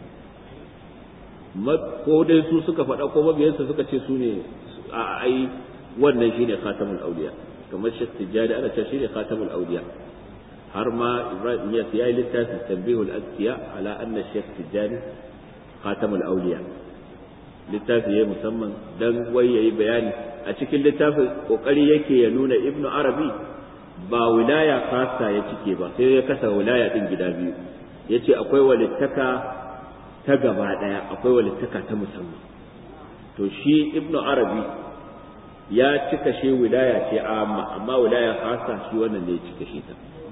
ko dai su suka faɗa ko mabiyansa suka ce su ne ai wannan shine khatamul awliya, kamar Sheikh Tijjani ana cewa shine khatamul awliya. har ma Ibrahim Iyas ya yi littafin Tanbihul Azkiya ala anna Sheikh Tijjani khatamul awliya, littafi yayi musamman dan wai yayi bayani. A cikin littafin kokari yake ya nuna Ibn Arabi ba wilaya khassa ya cike ba, sai ya kasa wilaya din gida biyu, yace akwai walittaka ta gaba daya, akwai walittaka ta musamman. To shi Ibn Arabi ya cika shi wilaya ce amma wilaya khassa shi wannan ne ya cika shi ta.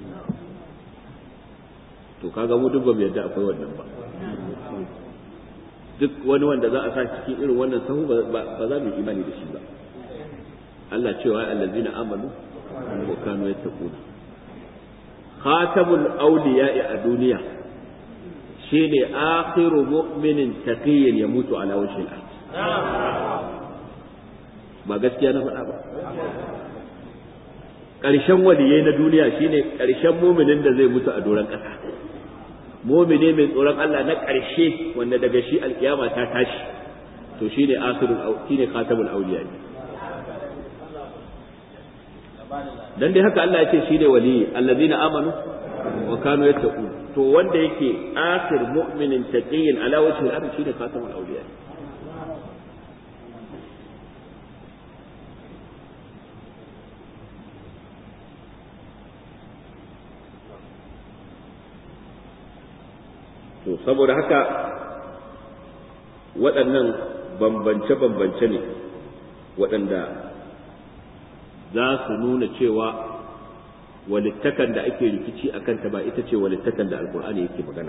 To kaga mu duk ba mu yadda akwai wannan ba, duk wani wanda za a sa cikin irin wannan sahu ba za mu imani da shi ba. Allah cewa allazina amanu wa kanu yattaquna. Khatamul awliya'i a duniya shine akhiru mu'minin taqiyyin yamutu ala wajhil ard. Ba gaskiya na faɗa ba. Ƙarshen waliyai na duniya shine ƙarshen mu'minin da zai mutu a doron ƙasa. Mu'mini mai tsoron Allah na ƙarshe wanda daga shi alkiyama ta tashi, to shine shine khatamul awliya'i. Dan dai haka Allah ya ce shine wali allazina amanu wa kanu yattaqun. To wanda yake akhir mu'minin taqiyyin ala wajhi al-ard shine khatamul awliya. To saboda haka waɗannan bambance-bambance ne waɗanda za su nuna cewa walittakan da ake rikici a kanta ba ita ce walittakan da alkur'ani yake magana.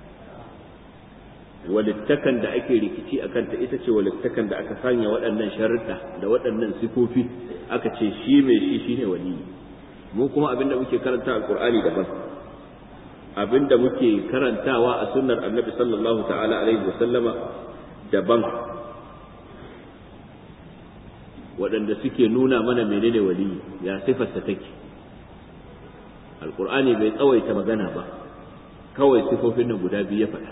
Walittakan da ake rikici a kanta ita ce walittakan da aka sanya waɗannan sharuɗa da waɗannan sifofi, aka ce shi mai shi shine waliyi. Mu kuma abinda muke karanta alkur'ani daban, abinda muke karantawa a sunnar annabi sallallahu ta'ala alaihi wa sallama daban, waɗanda suke nuna mana menene waliyi, ya sifarsa take. Alƙur'ani bai tsawaita magana ba, kawai sifofin nan guda biyu ya faɗa.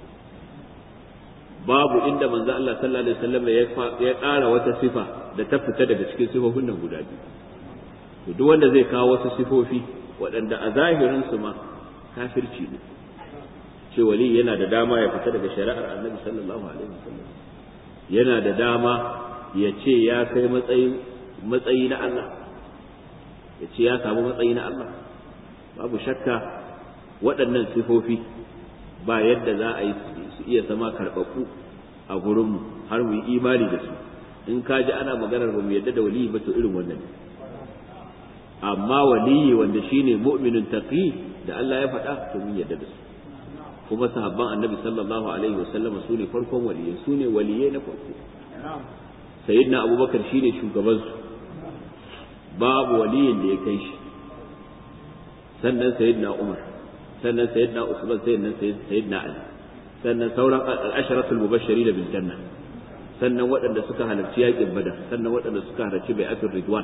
Babu inda manzo Allah sallallahu alaihi wasallam ya ƙara wata sifa da ta fita daga cikin sifofin nan guda biyu. To duk wanda zai kawo wasu sifofi waɗanda a zahirin su ma kafirci ne, ce wali yana da dama ya fita daga shari'ar annabi sallallahu alaihi wasallam, yana da dama ya ce ya kai matsayi na Allah, ya ce ya samu matsayi na Allah. Babu shakka waɗannan sifofi ba yadda za a yi su iya zama karɓaɓɓu a gurinmu har mu yi imani da su. In ka ji ana maganar ba mu yadda da waliyi ba to irin wannan. Amma waliyi wanda shine mu'minun taqi da Allah ya faɗa to mun yadda da su. Kuma sahabban annabi sallallahu alaihi wasallam su ne farkon waliyai, su ne waliyai na farko. sayyidina abubakar shine shugabansu babu waliyin da ya kai shi sannan sayyidina umar sannan sayyidina usman sannan sayyidina ali sannan sauran al-asharatul mubashirin bil janna sannan waɗanda suka halarci yaƙin badar sannan waɗanda suka halarci bai'atul ridwan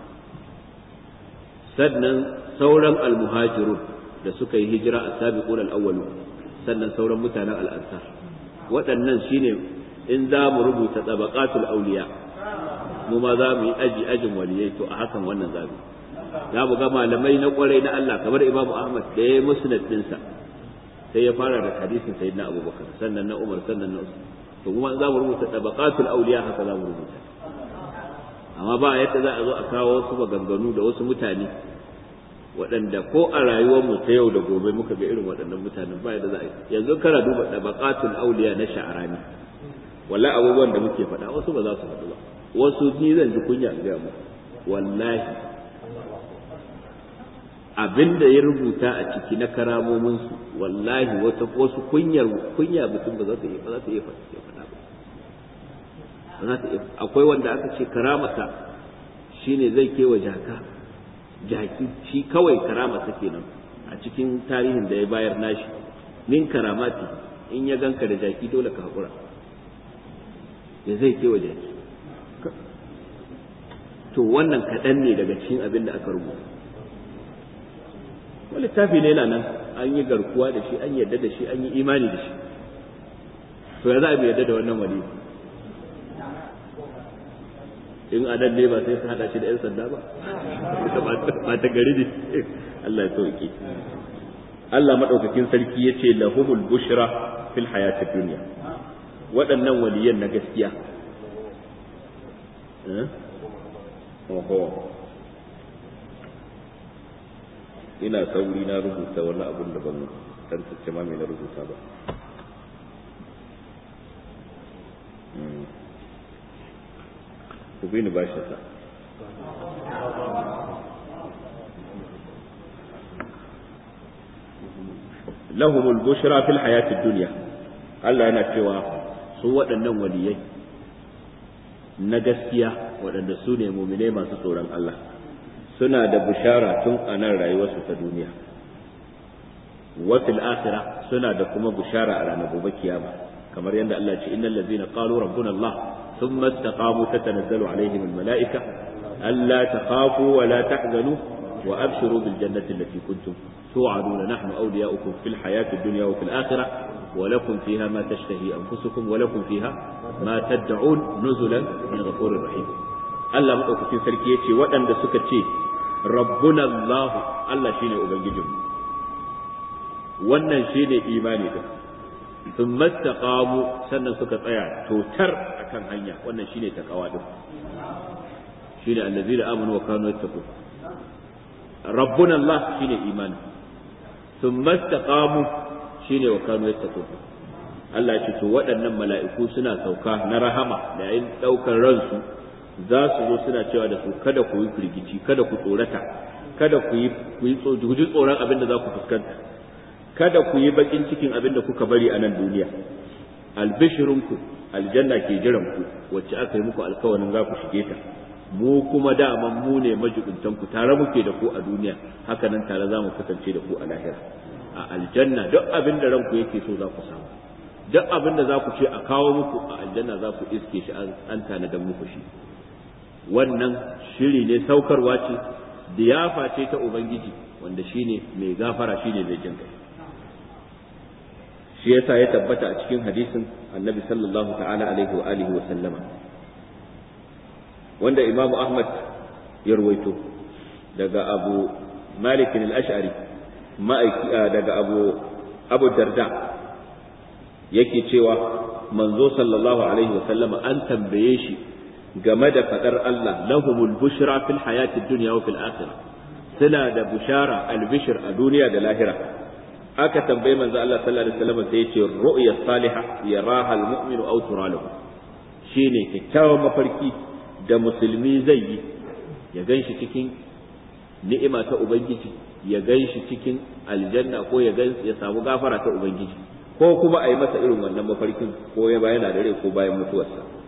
sannan sauran al-muhajirun da suka yi hijira as-sabiqun al-awwalun sannan sauran mutanen al-ansar waɗannan shine in za mu rubuta tabaqatul awliya mu ma za mu yi ajin waliyai to a hakan wannan zabi za mu ga malamai na kwarai na Allah kamar Imam Ahmad da ya musnad dinsa sai ya fara da hadisin sayyidina Abubakar sannan na Umar sannan na Usman to kuma za mu rubuta tabaqatul awliya haka za mu rubuta amma ba yadda za a zo a kawo wasu maganganu da wasu mutane waɗanda ko a rayuwar mu ta yau da gobe muka ga irin waɗannan mutanen ba yadda za a yi yanzu kana duba tabaqatul awliya na Sha'rani wallahi abubuwan da muke faɗa wasu ba za su faɗu ba wasu ni zan ji kunya in ga mu wallahi abinda ya rubuta a ciki na karamominsu wallahi wasu kunya mutum ba za ta iya faɗa ba akwai wanda aka ce karamata shine zai kewa jaki shi kawai karamata kenan a cikin tarihin da ya bayar nashi min karamati in ya ganka da jaki dole ka haƙura ya zai kewa jaki to wannan kaɗan ne daga cikin abin da aka rubuta wani littafi ne yana nan an yi garkuwa da shi an yarda da shi an yi imani da shi to ya za a yarda da wannan wali in adan ne ba sai su hada shi da 'yan sanda ba ba ta gari ne Allah ya sauke Allah madaukakin sarki ya ce lahumul bushra fil hayatid dunya waɗannan waliyan na gaskiya ina sauri na rubuta wani abun da ban tantance ma me na rubuta ba ku bi ni ba shi sa lahumul bushra fil hayatid dunya Allah yana cewa su waɗannan waliyai na gaskiya waɗanda su ne mu'minai masu tsoron Allah suna da bushara tun a nan rayuwarsu ta duniya wa fil akhirah suna da kuma bushara a ranar gobe kiyama kamar yadda Allah ce innal ladzina qalu rabbuna Allah thumma istaqamu tatanazzalu alaihim al malaika alla takhafu wa la tahzanu wa abshiru bil jannati allati kuntum tu'aduna nahnu awliya'ukum fil hayati dunya wa fil akhirah wa lakum fiha ma tashtahi anfusukum wa lakum fiha ma tad'un nuzulan min ghafurir rahim Allah madaukakin sarki yace waɗanda suka ce rabbuna Allah Allah shine ubangijinmu wannan shine imani din thumma istaqamu sannan suka tsaya totar akan hanya wannan shine takawa din shine allazina amanu wa kanu yattaqun rabbuna Allah shine imani thumma istaqamu shine wa kanu yattaqun Allah ya ce to waɗannan mala'iku suna sauka na rahama da yayin daukar ransu za su zo suna cewa da su kada ku yi firgici kada ku tsorata kada ku yi tsoron abin da za ku fuskanta kada ku yi bakin cikin abin da kuka bari a nan duniya albishirinku aljanna ke jiran ku wacce aka yi muku alkawarin za ku shige ta mu kuma daman mu ne majibuntan ku tare muke da ku a duniya haka nan tare za mu kasance da ku a lahira a aljanna duk abin da ranku yake so za ku samu duk abin da za ku ce a kawo muku a aljanna za ku iske shi an tanadan muku shi wannan shiri ne saukarwa ce diyafa ce ta ubangiji wanda shine mai gafara shine mai jin kai shi yasa ya tabbata a cikin hadisin annabi sallallahu ta'ala alaihi wa alihi wa sallama wanda imam ahmad ya ruwaito daga abu malik al-ash'ari daga abu darda yake cewa manzo sallallahu alaihi wa sallama an tambaye shi game da fadar Allah lahumul bushra fil hayatid dunya wa fil akhirah suna da bushara albishir a duniya da lahira aka tambaye manzo Allah sallallahu alaihi wasallam sai yace ru'ya salihah yaraha almu'minu aw turalahu shine kyakkyawan mafarki da musulmi zai yi ya ganshi cikin ni'ima ta ubangiji ya ganshi cikin aljanna ko ya samu gafara ta ubangiji ko kuma a yi masa irin wannan mafarkin ko ya bayana da rai ko bayan mutuwarsa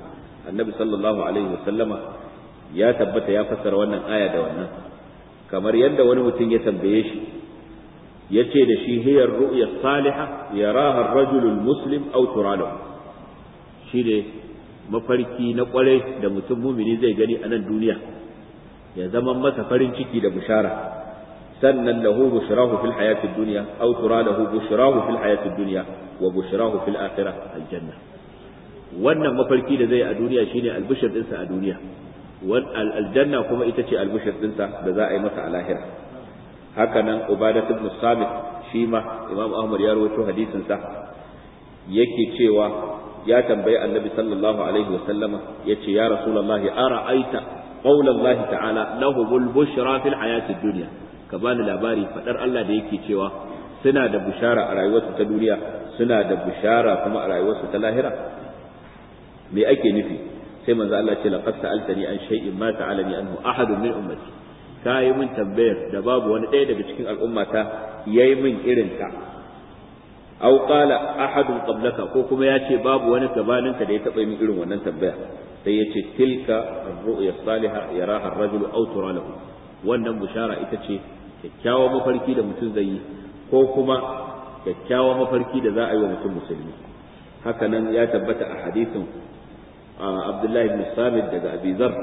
annabi sallallahu alaihi wasallama ya tabbata ya fassara wannan aya da wannan, kamar yadda wani mutum ya tambaye shi ya ce da shi hiyar ru'ya salihah yaraha ar-rajulu al-muslim aw turalahu, shi ne mafarki na kwarai da mutum mumini zai gani a nan duniya ya zama masa farin ciki da bushara, sannan lahu bushrahu fil hayatid dunya aw turalahu bushrahu fil hayatid dunya wa bushrahu fil akhirah al-janna. wannan mafarki da zai a duniya shine albushir dinsa a duniya, aljanna kuma ita ce albushir dinsa da za a yi masa a lahira. haka nan ubadat ibn samit shi ma imam ahmad ya rawaito hadisin sa yake cewa ya tambayi annabi sallallahu alaihi wa sallama yace ya rasulullahi ara'aita qawla allah ta'ala lahumul bushra fil hayatid dunya, ka bani labari fadar Allah da yake cewa suna da bushara a rayuwarsu ta duniya, suna da bushara kuma a rayuwarsu ta lahira, me ake nufi? sai manzo Allah ce laqad sa'altani an shay'in ma ta'alani anhu ahadun min ummati, kai mun tambayar da babu wani ɗaya daga cikin al'ummata yayi min irin ta. aw qala ahadun qablaka, ko kuma ya ce babu wani gabaninka da ya taɓa min irin wannan tambaya. sai ya ce tilka ar-ru'ya salihah yaraha ar-rajulu aw tura lahu, wannan bushara ita ce kyakkyawan mafarki da mutum zai yi ko kuma kyakkyawan mafarki da za a yi wa mutum musulmi. haka nan ya tabbata a hadisin Abdullahi ibn Samit daga Abi Dharr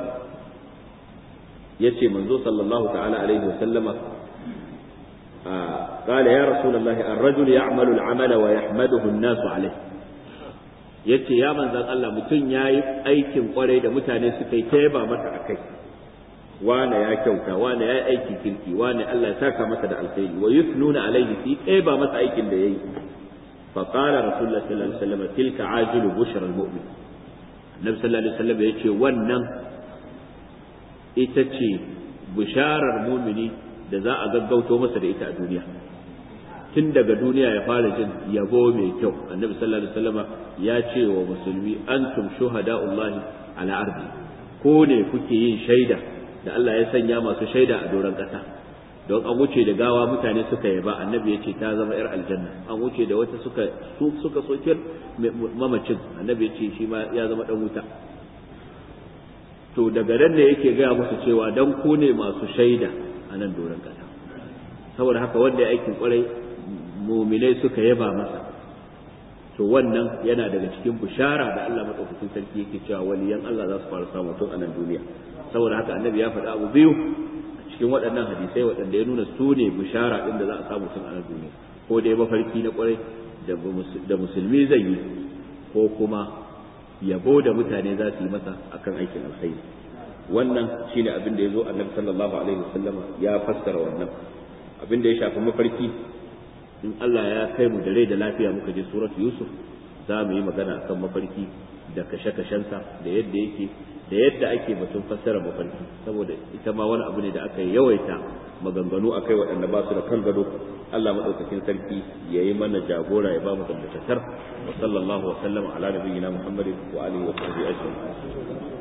yace manzo sallallahu ta'ala alaihi wa sallama قال يا رسول الله الرجل يعمل العمل ويحمده الناس عليه, yace ya manzon Allah mutum yayi aikin kwarai da mutane suka yi tayaba masa akai, wane ya kyauta, wane ya yi aikin kirki, wane Allah ya saka masa da alkhairi, wa yusnuna alaihi fi tayaba masa aikin da yayi. fa qala rasulullah sallallahu alaihi wasallam tilka ajilu bushra almu'min, annabi sallallahu alaihi wasallam yace wannan ita ce bisharar mu'mini da za a gaggauto masa da ita a duniya. tun daga duniya ya fara jin yabo mai kyau. annabi sallallahu alaihi wasallam ya ce wa musulmi antum shuhada'ullahi ala ardi, ko ne kuke yin shaida da Allah ya sanya masu shaida a doron ƙasa. don an wuce da gawa mutane suka yaba, annabi ya ce ta zama yar aljanna. an wuce da wata suka sokir mamacin, annabi ya ce shi ma ya zama dan wuta. to daga nan ne yake gaya musu cewa dan ku ne masu shaida a nan doron ƙasa. saboda haka wanda ya aikin kwarai muminai suka yaba masa, to wannan yana daga cikin bishara da Allah madaukakin sarki yake cewa waliyan Allah za su fara samu tun a nan duniya. saboda haka annabi ya faɗa abu biyu a cikin waɗannan hadisai waɗanda ya nuna su ne bishara ɗin da za a samu tun a nan duniya, ko dai mafarki na kwarai da musulmi zai yi, ko kuma yabo da mutane za su yi masa akan aikin alkhairi. wannan shine abin da ya zo annabi sallallahu alaihi wasallama ya fassara wannan. abin da ya shafi mafarki, in Allah ya kai mu da rai da lafiya muka je suratu Yusuf, za mu yi magana akan mafarki da kashe-kashensa da yadda yake da yadda ake batun fassara mafarki, saboda ita ma wani abu ne da aka yawaita maganganu akai waɗanda ba su da kan gado. Allah madaukakin sarki ya yi mana jagora, ya ba mu gambatar. wa sallallahu wa sallama ala nabiyyina Muhammadin wa alihi wa sahbihi ajma'in.